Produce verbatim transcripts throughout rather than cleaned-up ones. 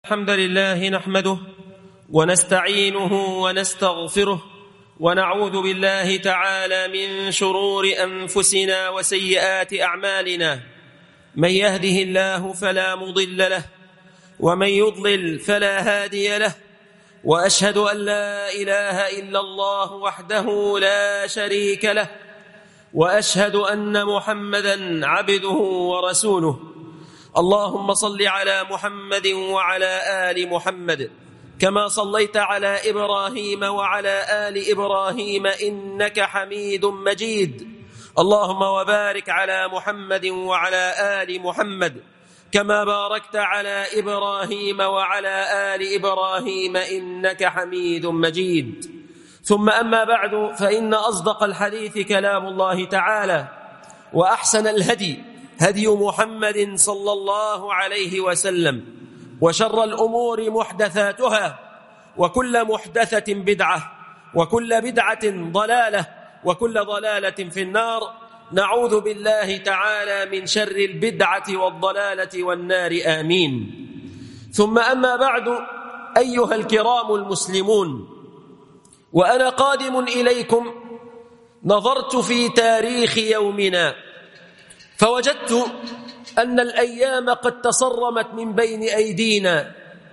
الحمد لله نحمده ونستعينه ونستغفره ونعوذ بالله تعالى من شرور أنفسنا وسيئات أعمالنا. من يهده الله فلا مضل له ومن يضلل فلا هادي له، وأشهد أن لا إله إلا الله وحده لا شريك له، وأشهد أن محمدًا عبده ورسوله. اللهم صل على محمد وعلى آل محمد كما صليت على إبراهيم وعلى آل إبراهيم إنك حميد مجيد. اللهم وبارك على محمد وعلى آل محمد كما باركت على إبراهيم وعلى آل إبراهيم إنك حميد مجيد. ثم أما بعد، فإن أصدق الحديث كلام الله تعالى، وأحسن الهدي هدي محمد صلى الله عليه وسلم، وشر الأمور محدثاتها، وكل محدثة بدعة، وكل بدعة ضلالة، وكل ضلالة في النار. نعوذ بالله تعالى من شر البدعة والضلالة والنار، آمين. ثم أما بعد، أيها الكرام المسلمون، وأنا قادم إليكم نظرت في تاريخ يومنا فوجدت أن الأيام قد تصرمت من بين أيدينا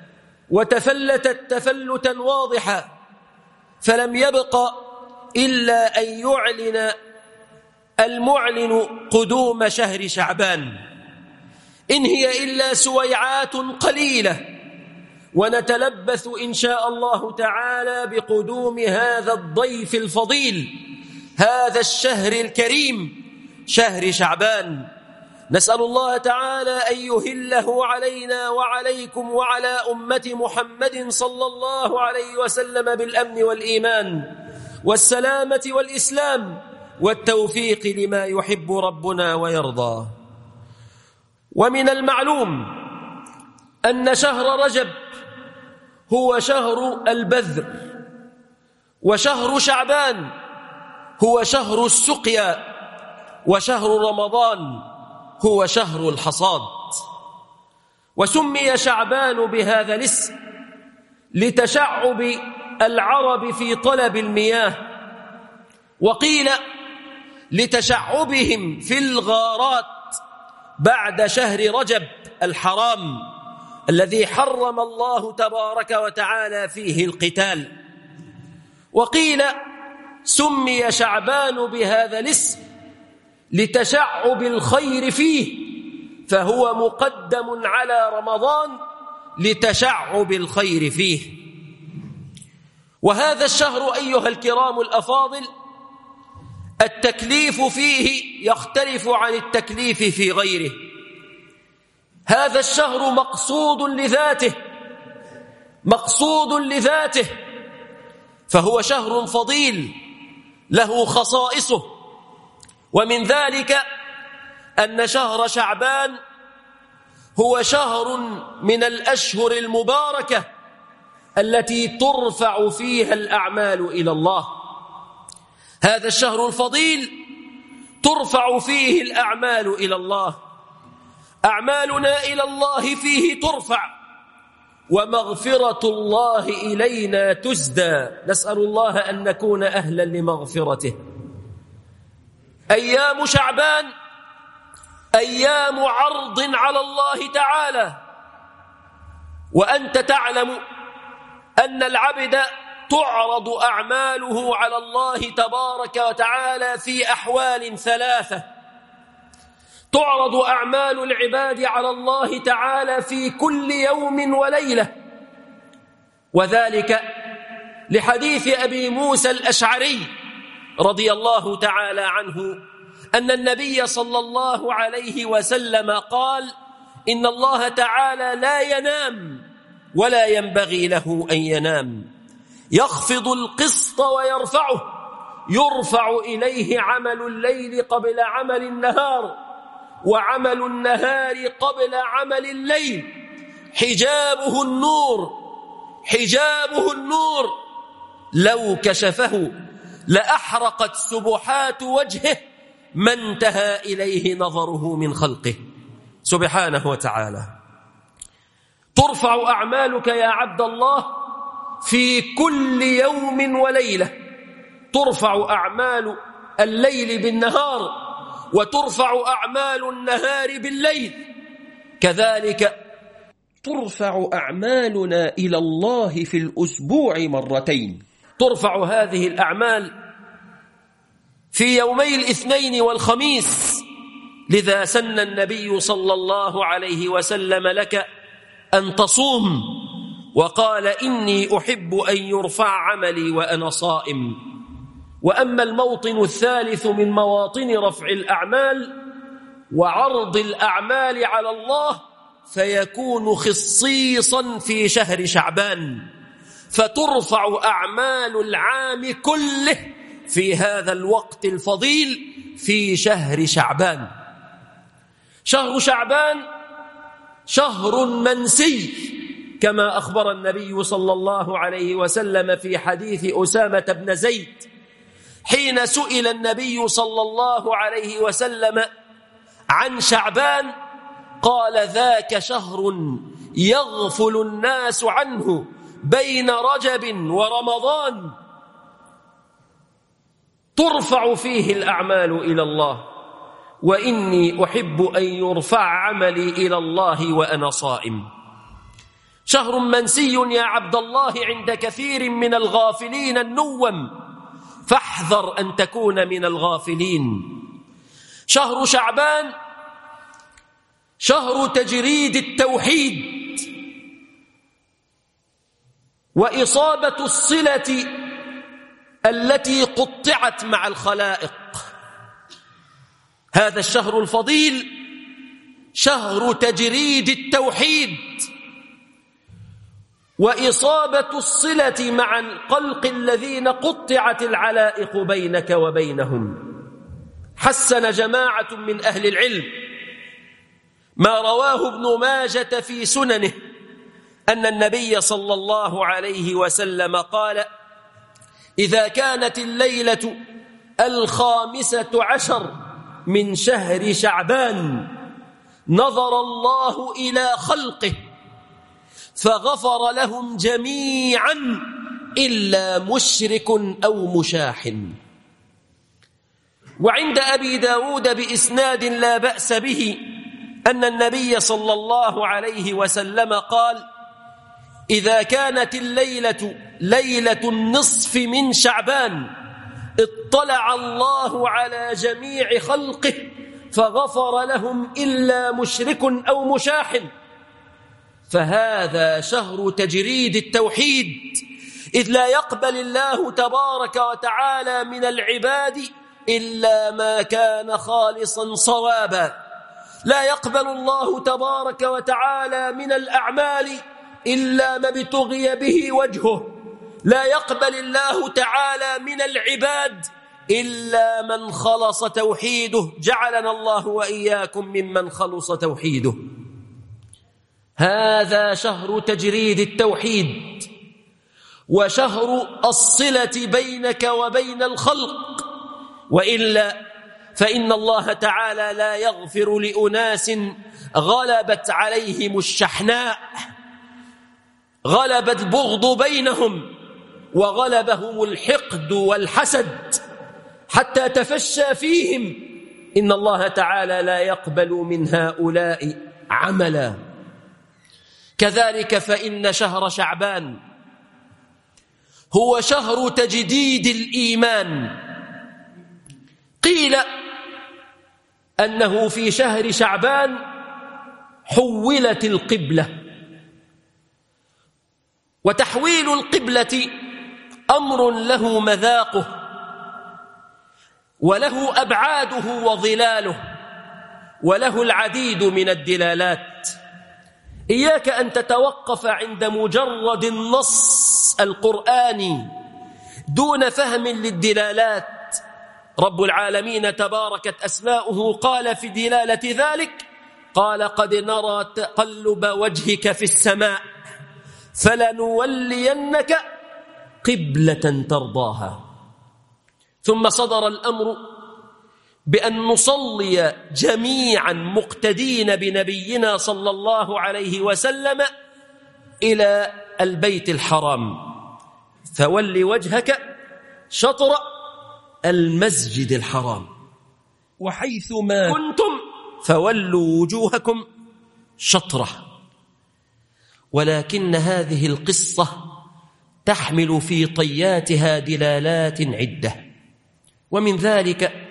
وتفلتت تفلتا واضحا، فلم يبق إلا أن يعلن المعلن قدوم شهر شعبان، إن هي إلا سويعات قليلة، ونتلبث إن شاء الله تعالى بقدوم هذا الضيف الفضيل، هذا الشهر الكريم، شهر شعبان. نسأل الله تعالى أن يهله علينا وعليكم وعلى أمة محمد صلى الله عليه وسلم بالأمن والإيمان والسلامة والإسلام والتوفيق لما يحب ربنا ويرضى. ومن المعلوم أن شهر رجب هو شهر البذر، وشهر شعبان هو شهر السقيا، وشهر رمضان هو شهر الحصاد. وسمي شعبان بهذا الاسم لتشعب العرب في طلب المياه، وقيل لتشعبهم في الغارات بعد شهر رجب الحرام الذي حرم الله تبارك وتعالى فيه القتال. وقيل سمي شعبان بهذا الاسم لتشعب الخير فيه، فهو مقدم على رمضان لتشعب الخير فيه. وهذا الشهر أيها الكرام الأفاضل التكليف فيه يختلف عن التكليف في غيره. هذا الشهر مقصود لذاته، مقصود لذاته، فهو شهر فضيل له خصائصه. ومن ذلك أن شهر شعبان هو شهر من الأشهر المباركة التي ترفع فيها الأعمال إلى الله. هذا الشهر الفضيل ترفع فيه الأعمال إلى الله، أعمالنا إلى الله فيه ترفع، ومغفرة الله إلينا تزدى. نسأل الله أن نكون أهلا لمغفرته. أيام شعبان أيام عرض على الله تعالى، وأنت تعلم أن العبد تعرض أعماله على الله تبارك وتعالى في أحوال ثلاثة. تعرض أعمال العباد على الله تعالى في كل يوم وليلة، وذلك لحديث أبي موسى الأشعري رضي الله تعالى عنه أن النبي صلى الله عليه وسلم قال: إن الله تعالى لا ينام ولا ينبغي له أن ينام، يخفض القسط ويرفعه، يرفع إليه عمل الليل قبل عمل النهار، وعمل النهار قبل عمل الليل، حجابه النور، حجابه النور، لو كشفه لأحرقت سبحات وجهه ما انتهى إليه نظره من خلقه سبحانه وتعالى. ترفع أعمالك يا عبد الله في كل يوم وليلة، ترفع أعمال الليل بالنهار وترفع أعمال النهار بالليل. كذلك ترفع أعمالنا إلى الله في الأسبوع مرتين، ترفع هذه الأعمال في يومي الاثنين والخميس. لذا سن النبي صلى الله عليه وسلم لك أن تصوم، وقال إني أحب أن يرفع عملي وأنا صائم. وأما الموطن الثالث من مواطن رفع الأعمال وعرض الأعمال على الله فيكون خصيصا في شهر شعبان، فترفع أعمال العام كله في هذا الوقت الفضيل في شهر شعبان. شهر شعبان شهر منسي، كما أخبر النبي صلى الله عليه وسلم في حديث أسامة بن زيد حين سئل النبي صلى الله عليه وسلم عن شعبان قال: ذاك شهر يغفل الناس عنه بين رجب ورمضان، ترفع فيه الأعمال إلى الله، وإني أحب أن يرفع عملي إلى الله وأنا صائم. شهر منسي يا عبد الله عند كثير من الغافلين النوم، فاحذر أن تكون من الغافلين. شهر شعبان شهر تجريد التوحيد وإصابة الصلة التي قطعت مع الخلائق. هذا الشهر الفضيل شهر تجريد التوحيد وإصابة الصلة مع الخلق الذين قطعت العلائق بينك وبينهم. حسن جماعة من أهل العلم ما رواه ابن ماجة في سننه أن النبي صلى الله عليه وسلم قال: إذا كانت الليلة الخامسة عشر من شهر شعبان نظر الله إلى خلقه فغفر لهم جميعا إلا مشرك أو مشاح. وعند أبي داود بإسناد لا بأس به أن النبي صلى الله عليه وسلم قال: إذا كانت الليلة ليلة النصف من شعبان اطلع الله على جميع خلقه فغفر لهم إلا مشرك أو مشاح. فهذا شهر تجريد التوحيد، إذ لا يقبل الله تبارك وتعالى من العباد إلا ما كان خالصا صوابا. لا يقبل الله تبارك وتعالى من الأعمال إلا ما ابتغي به وجهه. لا يقبل الله تعالى من العباد إلا من خلص توحيده، جعلنا الله وإياكم ممن خلص توحيده. هذا شهر تجريد التوحيد وشهر الصلة بينك وبين الخلق، وإلا فإن الله تعالى لا يغفر لأناس غلبت عليهم الشحناء، غلب البغض بينهم وغلبهم الحقد والحسد حتى تفشى فيهم. إن الله تعالى لا يقبل من هؤلاء عملا. كذلك فإن شهر شعبان هو شهر تجديد الإيمان. قيل أنه في شهر شعبان حولت القبلة، وتحويل القبلة أمر له مذاقه وله أبعاده وظلاله وله العديد من الدلالات. إياك أن تتوقف عند مجرد النص القرآني دون فهم للدلالات. رب العالمين تباركت أسماؤه قال في دلالة ذلك: قال قد نرى تقلب وجهك في السماء فلنولينك قبلة ترضاها. ثم صدر الأمر بأن نصلي جميعا مقتدين بنبينا صلى الله عليه وسلم إلى البيت الحرام، فول وجهك شطر المسجد الحرام، وحيث ما كنتم فولوا وجوهكم شطره. ولكن هذه القصة تحمل في طياتها دلالات عدة، ومن ذلك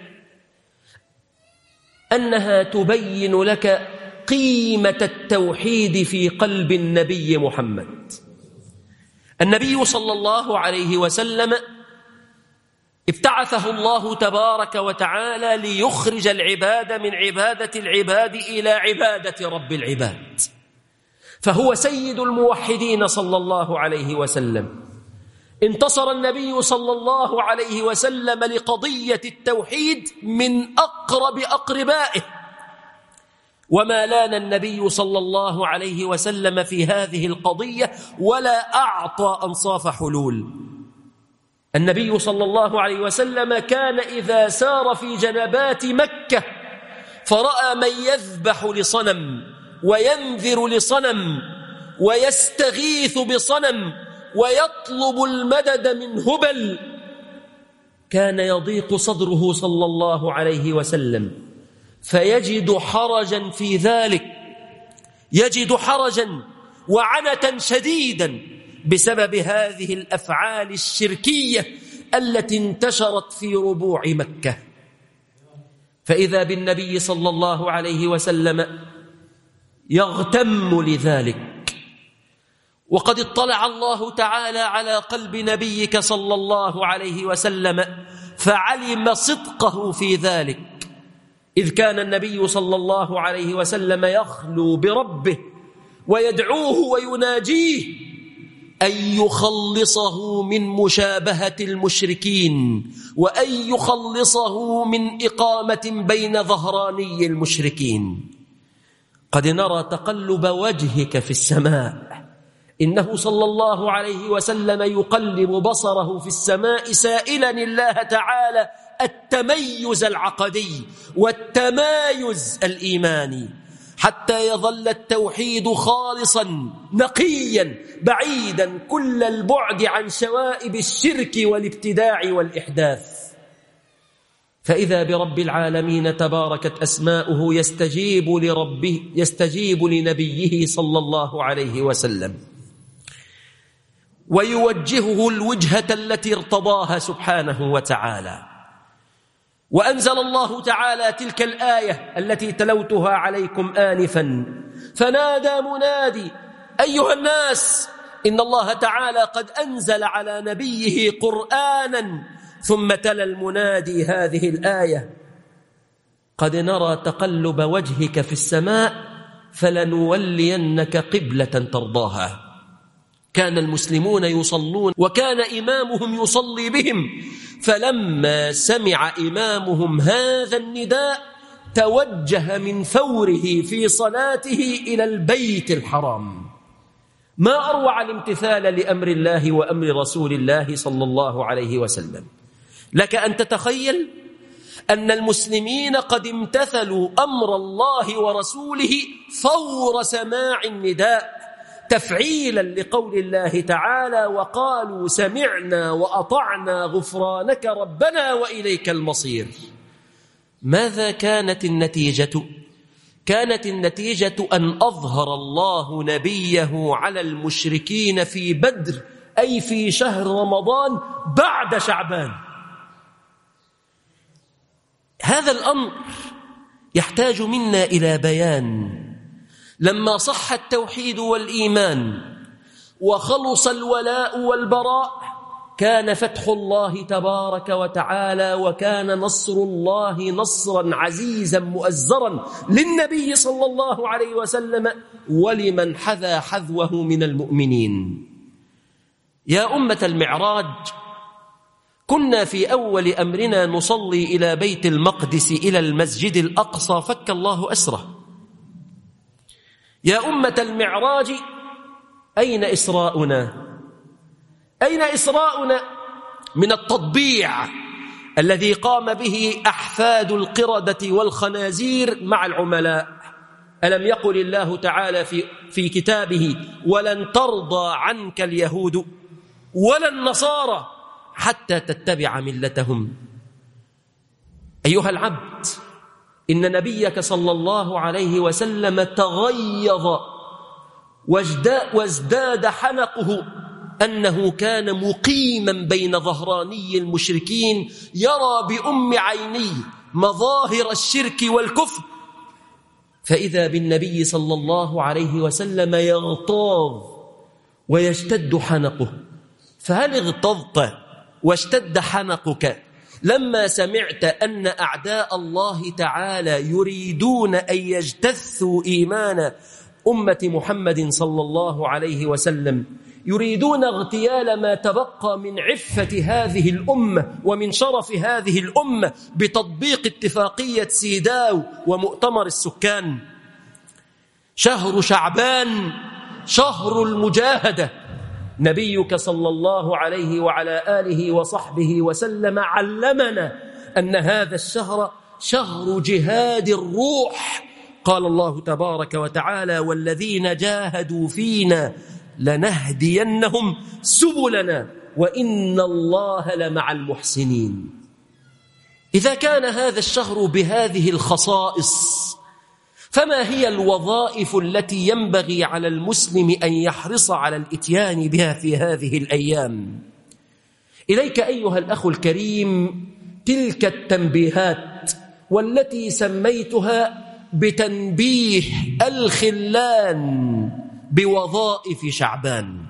أنها تبين لك قيمة التوحيد في قلب النبي محمد. النبي صلى الله عليه وسلم ابتعثه الله تبارك وتعالى ليخرج العباد من عبادة العباد إلى عبادة رب العباد، فهو سيد الموحدين صلى الله عليه وسلم. انتصر النبي صلى الله عليه وسلم لقضية التوحيد من أقرب أقربائه، وما لان النبي صلى الله عليه وسلم في هذه القضية ولا أعطى أنصاف حلول. النبي صلى الله عليه وسلم كان إذا سار في جنبات مكة فرأى من يذبح لصنم وينذر لصنم ويستغيث بصنم ويطلب المدد من هبل، كان يضيق صدره صلى الله عليه وسلم، فيجد حرجا في ذلك، يجد حرجا وعنة شديدا بسبب هذه الأفعال الشركية التي انتشرت في ربوع مكة. فإذا بالنبي صلى الله عليه وسلم يغتم لذلك، وقد اطلع الله تعالى على قلب نبيك صلى الله عليه وسلم فعلم صدقه في ذلك، إذ كان النبي صلى الله عليه وسلم يخلو بربه ويدعوه ويناجيه أن يخلصه من مشابهة المشركين، وأن يخلصه من إقامة بين ظهراني المشركين. قد نرى تقلب وجهك في السماء، إنه صلى الله عليه وسلم يقلب بصره في السماء سائلا الله تعالى التميز العقدي والتمايز الإيماني، حتى يظل التوحيد خالصا نقيا بعيدا كل البعد عن شوائب الشرك والابتداع والإحداث. فإذا برب العالمين تباركت أسماؤه يستجيب لربه يستجيب لنبيه صلى الله عليه وسلم ويوجهه الوجهة التي ارتضاها سبحانه وتعالى. وأنزل الله تعالى تلك الآية التي تلوتها عليكم آنفا، فنادى منادي أيها الناس إن الله تعالى قد أنزل على نبيه قرآنا، ثم تلا المنادي هذه الآية: قد نرى تقلب وجهك في السماء فلنولينك قبلة ترضاها. كان المسلمون يصلون وكان إمامهم يصلي بهم، فلما سمع إمامهم هذا النداء توجه من فوره في صلاته إلى البيت الحرام. ما أروع الامتثال لأمر الله وأمر رسول الله صلى الله عليه وسلم. لك أن تتخيل أن المسلمين قد امتثلوا أمر الله ورسوله فور سماع النداء، تفعيلا لقول الله تعالى: وقالوا سمعنا وأطعنا غفرانك ربنا وإليك المصير. ماذا كانت النتيجة؟ كانت النتيجة أن أظهر الله نبيه على المشركين في بدر، أي في شهر رمضان بعد شعبان. هذا الأمر يحتاج منا إلى بيان. لما صح التوحيد والإيمان وخلص الولاء والبراء كان فتح الله تبارك وتعالى، وكان نصر الله نصرا عزيزا مؤزرا للنبي صلى الله عليه وسلم ولمن حذا حذوه من المؤمنين. يا أمة المعراج، كنا في أول أمرنا نصلي إلى بيت المقدس إلى المسجد الأقصى، فك الله أسره. يا أمة المعراج، أين إسراؤنا؟ أين إسراؤنا من التطبيع الذي قام به أحفاد القردة والخنازير مع العملاء؟ ألم يقل الله تعالى في, في كتابه ولن ترضى عنك اليهود ولا النصارى حتى تتبع ملتهم. أيها العبد، إن نبيك صلى الله عليه وسلم تغيظ وازداد حنقه أنه كان مقيما بين ظهراني المشركين يرى بأم عينيه مظاهر الشرك والكفر، فإذا بالنبي صلى الله عليه وسلم يغتاظ ويشتد حنقه. فهل اغتظت واشتد حنقك لما سمعت أن أعداء الله تعالى يريدون أن يجتثوا إيمان أمة محمد صلى الله عليه وسلم، يريدون اغتيال ما تبقى من عفة هذه الأمة ومن شرف هذه الأمة بتطبيق اتفاقية سيداو ومؤتمر السكان؟ شهر شعبان شهر المجاهدة. نبيك صلى الله عليه وعلى آله وصحبه وسلم علمنا أن هذا الشهر شهر جهاد الروح. قال الله تبارك وتعالى: والذين جاهدوا فينا لنهدينهم سبلنا وإن الله لمع المحسنين. إذا كان هذا الشهر بهذه الخصائص، فما هي الوظائف التي ينبغي على المسلم أن يحرص على الإتيان بها في هذه الأيام؟ إليك أيها الأخ الكريم تلك التنبيهات والتي سميتها بتنبيه الخلان بوظائف شعبان.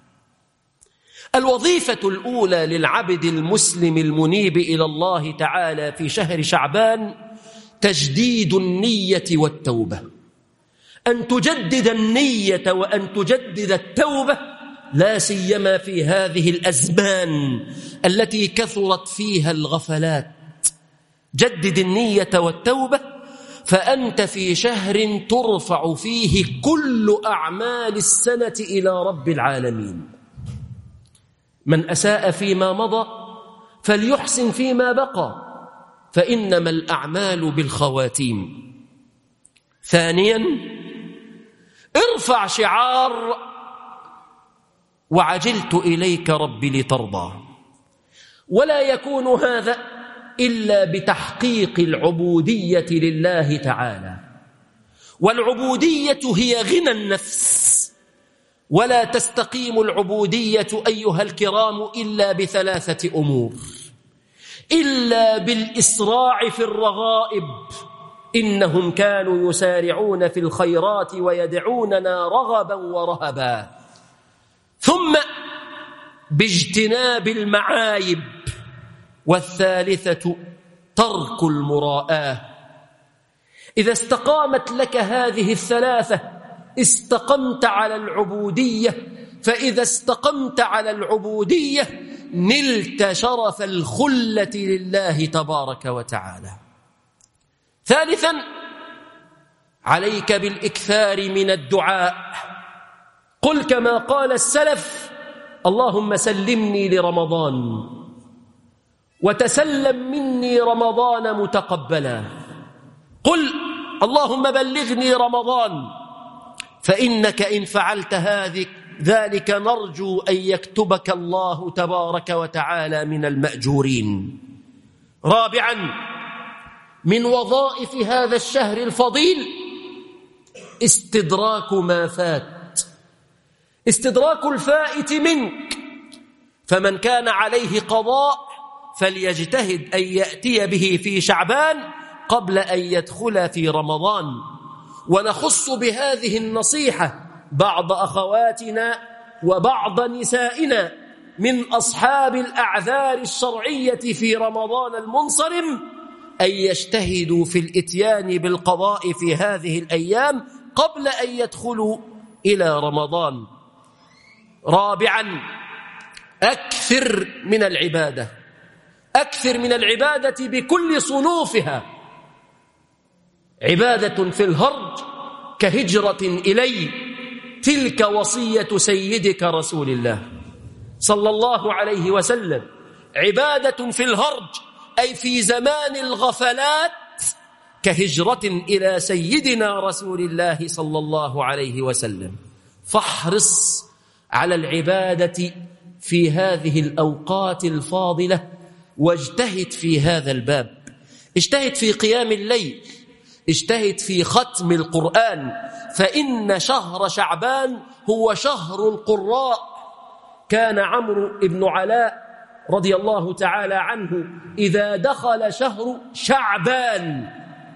الوظيفة الأولى للعبد المسلم المنيب إلى الله تعالى في شهر شعبان تجديد النية والتوبة. أن تجدد النية وأن تجدد التوبة، لا سيما في هذه الأزمان التي كثرت فيها الغفلات. جدد النية والتوبة، فأنت في شهر ترفع فيه كل أعمال السنة إلى رب العالمين. من أساء فيما مضى فليحسن فيما بقى، فإنما الأعمال بالخواتيم. ثانيا، ارفع شعار وعجلت إليك ربي لترضى، ولا يكون هذا إلا بتحقيق العبودية لله تعالى. والعبودية هي غنى النفس، ولا تستقيم العبودية أيها الكرام إلا بثلاثة أمور: إلا بالإسراع في الرغائب، إنهم كانوا يسارعون في الخيرات ويدعوننا رغبا ورهبا، ثم باجتناب المعايب، والثالثة ترك المراءة. إذا استقامت لك هذه الثلاثة استقمت على العبودية، فإذا استقمت على العبودية نلت شرف الخلة لله تبارك وتعالى. ثالثا، عليك بالإكثار من الدعاء. قل كما قال السلف: اللهم سلمني لرمضان وتسلم مني رمضان متقبلا. قل اللهم بلغني رمضان، فإنك إن فعلت هذه ذلك نرجو أن يكتبك الله تبارك وتعالى من المأجورين. رابعا، من وظائف هذا الشهر الفضيل استدراك ما فات، استدراك الفائت منك. فمن كان عليه قضاء فليجتهد أن يأتي به في شعبان قبل أن يدخل في رمضان. ونخص بهذه النصيحة بعض أخواتنا وبعض نسائنا من أصحاب الأعذار الشرعية في رمضان المنصرم أن يجتهدوا في الإتيان بالقضاء في هذه الأيام قبل أن يدخلوا إلى رمضان. رابعا، أكثر من العبادة، أكثر من العبادة بكل صنوفها. عبادة في الهرج كهجرة إلي، تلك وصية سيدك رسول الله صلى الله عليه وسلم. عبادة في الهرج أي في زمان الغفلات كهجرة إلى سيدنا رسول الله صلى الله عليه وسلم. فاحرص على العبادة في هذه الأوقات الفاضلة، واجتهد في هذا الباب. اجتهد في قيام الليل، اجتهد في ختم القرآن، فإن شهر شعبان هو شهر القراء. كان عمرو بن علاء رضي الله تعالى عنه إذا دخل شهر شعبان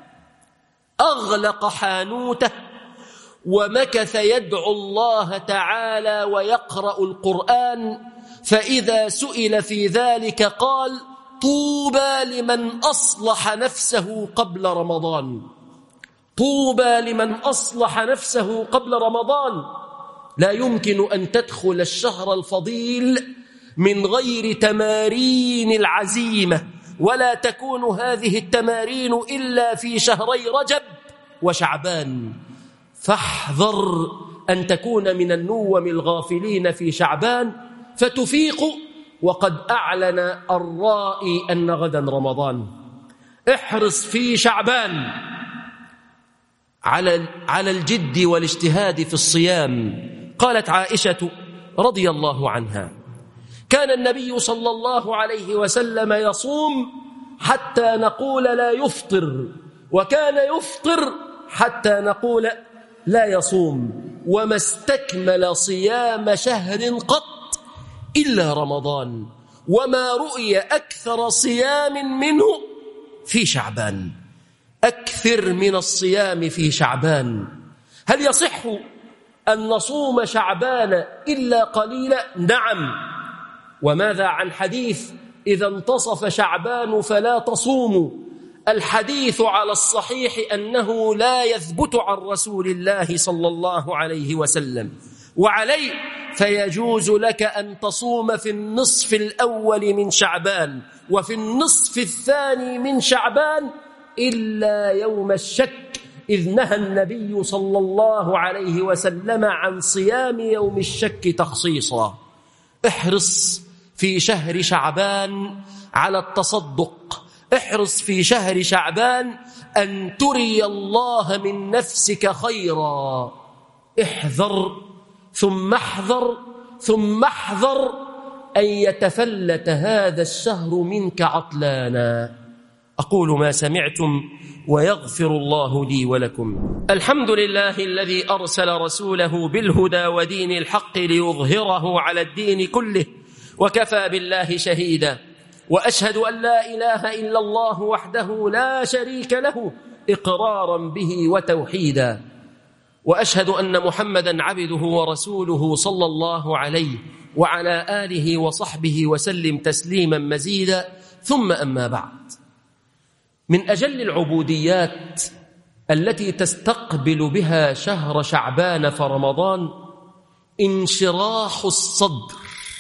أغلق حانوته ومكث يدعو الله تعالى ويقرأ القرآن، فإذا سئل في ذلك قال: طوبى لمن أصلح نفسه قبل رمضان، طوبى لمن أصلح نفسه قبل رمضان. لا يمكن أن تدخل الشهر الفضيل من غير تمارين العزيمة، ولا تكون هذه التمارين إلا في شهري رجب وشعبان. فاحذر أن تكون من النوم الغافلين في شعبان فتفيق وقد أعلن الرائي أن غدا رمضان. احرص في شعبان على على الجد والاجتهاد في الصيام. قالت عائشة رضي الله عنها: كان النبي صلى الله عليه وسلم يصوم حتى نقول لا يفطر، وكان يفطر حتى نقول لا يصوم، وما استكمل صيام شهر قط إلا رمضان، وما رؤي أكثر صيام منه في شعبان. أكثر من الصيام في شعبان. هل يصح أن نصوم شعبان إلا قليلا؟ نعم. وماذا عن حديث إذا انتصف شعبان فلا تصوموا؟ الحديث على الصحيح أنه لا يثبت عن رسول الله صلى الله عليه وسلم، وعليه فيجوز لك أن تصوم في النصف الأول من شعبان وفي النصف الثاني من شعبان إلا يوم الشك، إذ نهى النبي صلى الله عليه وسلم عن صيام يوم الشك تخصيصا. احرص في شهر شعبان على التصدق، احرص في شهر شعبان أن تري الله من نفسك خيرا. احذر ثم احذر ثم احذر أن يتفلت هذا الشهر منك عطلانا. أقول ما سمعتم ويغفر الله لي ولكم. الحمد لله الذي أرسل رسوله بالهدى ودين الحق ليظهره على الدين كله، وكفى بالله شهيدا. وأشهد أن لا إله إلا الله وحده لا شريك له إقرارا به وتوحيدا، وأشهد أن محمدا عبده ورسوله صلى الله عليه وعلى آله وصحبه وسلم تسليما مزيدا. ثم أما بعد، من أجل العبوديات التي تستقبل بها شهر شعبان فرمضان انشراح الصدر.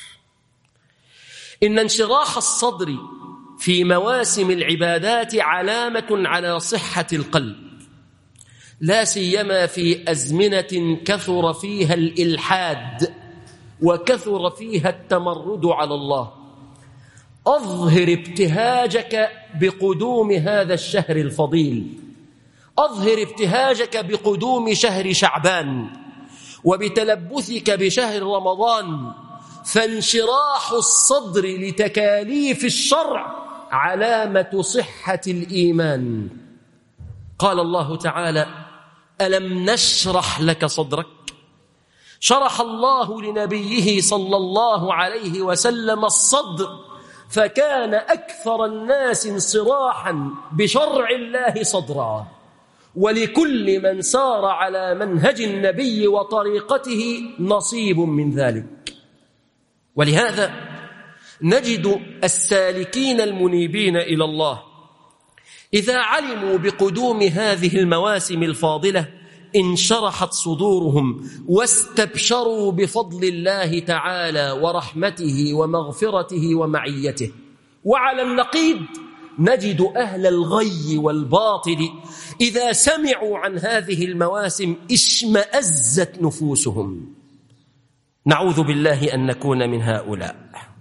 إن انشراح الصدر في مواسم العبادات علامة على صحة القلب، لا سيما في أزمنة كثر فيها الإلحاد وكثر فيها التمرد على الله. أظهر ابتهاجك بقدوم هذا الشهر الفضيل، أظهر ابتهاجك بقدوم شهر شعبان وبتلبثك بشهر رمضان، فانشراح الصدر لتكاليف الشرع علامة صحة الإيمان. قال الله تعالى: ألم نشرح لك صدرك؟ شرح الله لنبيه صلى الله عليه وسلم الصدر، فكان أكثر الناس انصراحا بشرع الله صدرا، ولكل من سار على منهج النبي وطريقته نصيب من ذلك. ولهذا نجد السالكين المنيبين إلى الله إذا علموا بقدوم هذه المواسم الفاضلة انشرحت صدورهم واستبشروا بفضل الله تعالى ورحمته ومغفرته ومعيته. وعلى النقيض نجد أهل الغي والباطل إذا سمعوا عن هذه المواسم اشمأزت نفوسهم. نعوذ بالله أن نكون من هؤلاء.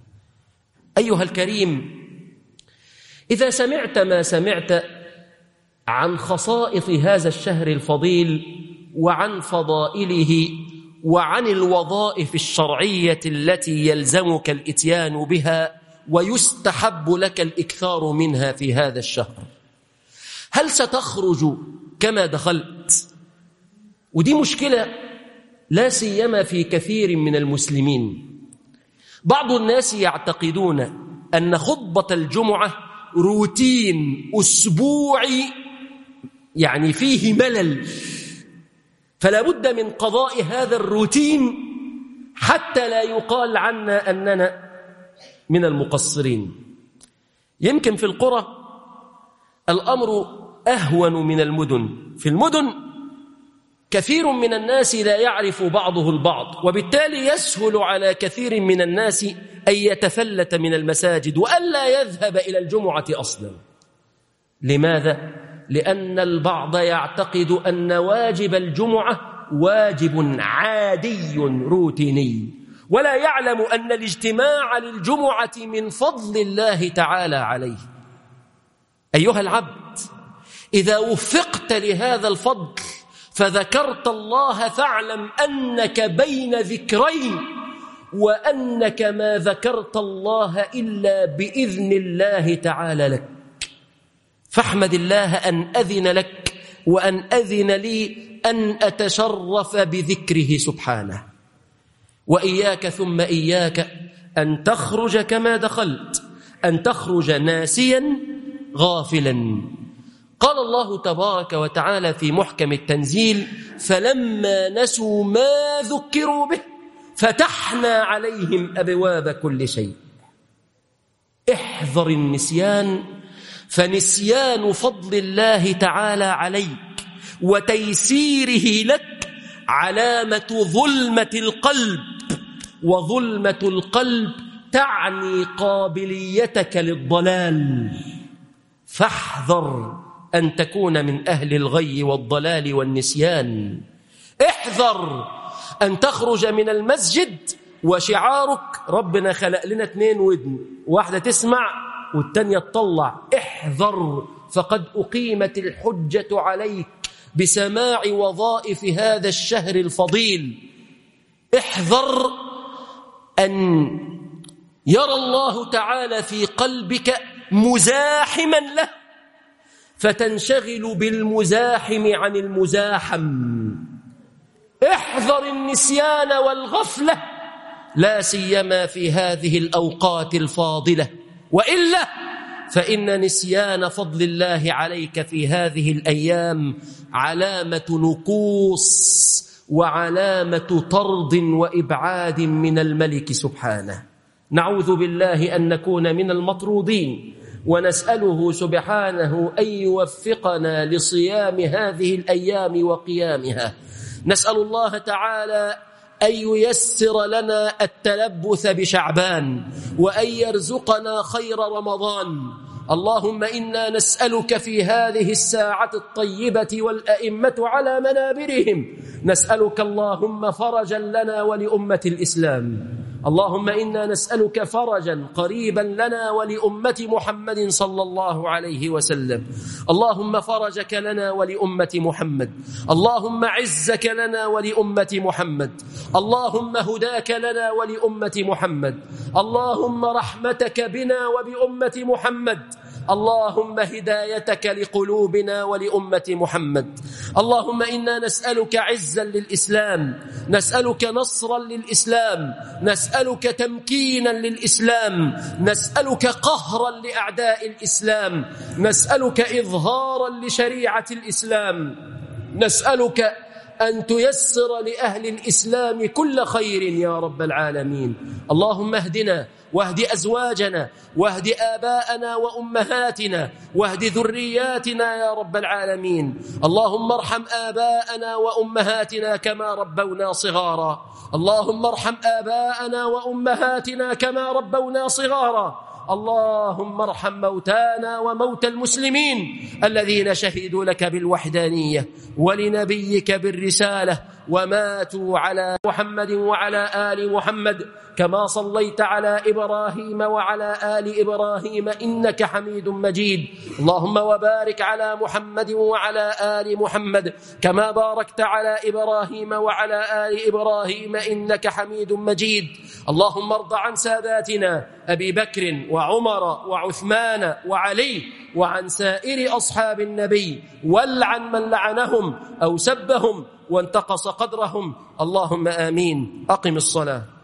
أيها الكريم، إذا سمعت ما سمعت عن خصائص هذا الشهر الفضيل وعن فضائله وعن الوظائف الشرعية التي يلزمك الإتيان بها ويستحب لك الإكثار منها في هذا الشهر. هل ستخرج كما دخلت؟ ودي مشكلة لا سيما في كثير من المسلمين. بعض الناس يعتقدون أن خطبة الجمعة روتين أسبوعي، يعني فيه ملل، فلا بد من قضاء هذا الروتين حتى لا يقال عنا أننا من المقصرين. يمكن في القرى الأمر أهون من المدن. في المدن كثير من الناس لا يعرف بعضه البعض، وبالتالي يسهل على كثير من الناس أن يتفلت من المساجد وألا يذهب إلى الجمعة أصلا. لماذا؟ لأن البعض يعتقد أن واجب الجمعة واجب عادي روتيني، ولا يعلم أن الاجتماع للجمعة من فضل الله تعالى عليه. أيها العبد، إذا وفقت لهذا الفضل فذكرت الله فاعلم أنك بين ذكرين، وأنك ما ذكرت الله إلا بإذن الله تعالى لك. فاحمد الله أن أذن لك وأن أذن لي أن أتشرف بذكره سبحانه. وإياك ثم إياك أن تخرج كما دخلت، أن تخرج ناسيا غافلا. قال الله تبارك وتعالى في محكم التنزيل: فلما نسوا ما ذكروا به فتحنا عليهم أبواب كل شيء. احذر النسيان، فنسيان فضل الله تعالى عليك وتيسيره لك علامة ظلمة القلب، وظلمة القلب تعني قابليتك للضلال. فاحذر أن تكون من أهل الغي والضلال والنسيان. احذر أن تخرج من المسجد وشعارك ربنا خلق لنا اتنين ودن، واحدة تسمع والتانية تطلع. احذر، فقد أقيمت الحجة عليك بسماع وظائف هذا الشهر الفضيل. احذر أن يرى الله تعالى في قلبك مزاحما له فتنشغل بالمزاحم عن المزاحم. احذر النسيان والغفلة، لا سيما في هذه الأوقات الفاضلة، وإلا فإن نسيان فضل الله عليك في هذه الأيام علامة نقوص وعلامة طرد وإبعاد من الملك سبحانه. نعوذ بالله أن نكون من المطرودين، ونسأله سبحانه أن يوفقنا لصيام هذه الأيام وقيامها. نسأل الله تعالى أن ييسر لنا التلبث بشعبان، وأن يرزقنا خير رمضان. اللهم إنا نسألك في هذه الساعة الطيبة والأئمة على منابرهم، نسألك اللهم فرجا لنا ولأمة الإسلام. اللهم إنا نسألك فرجا قريبا لنا ولأمة محمد صلى الله عليه وسلم. اللهم فرجك لنا ولأمة محمد، اللهم عزك لنا ولأمة محمد، اللهم هداك لنا ولأمة محمد، اللهم رحمتك بنا وبأمة محمد، اللهم هدايتك لقلوبنا ولأمة محمد. اللهم إنا نسألك عزا للإسلام، نسألك نصرا للإسلام، نسألك تمكينا للإسلام، نسألك قهرا لأعداء الإسلام، نسألك إظهارا لشريعة الإسلام، نسألك أن تيسر لأهل الإسلام كل خير يا رب العالمين. اللهم اهدنا واهد أزواجنا واهد آباءنا وأمهاتنا واهد ذرياتنا يا رب العالمين. اللهم ارحم آباءنا وأمهاتنا كما ربونا صغارا، اللهم ارحم آباءنا وأمهاتنا كما ربونا صغارا. اللهم ارحم موتانا وموتى المسلمين الذين شهدوا لك بالوحدانية ولنبيك بالرسالة وماتوا على محمد وعلى آل محمد كما صليت على إبراهيم وعلى آل إبراهيم إنك حميد مجيد. اللهم وبارك على محمد وعلى آل محمد كما باركت على إبراهيم وعلى آل إبراهيم إنك حميد مجيد. اللهم ارض عن ساداتنا أبي بكر وعمر وعثمان وعلي وعن سائر أصحاب النبي والعن من لعنهم أو سبهم وانتقص قدرهم. اللهم آمين. أقم الصلاة.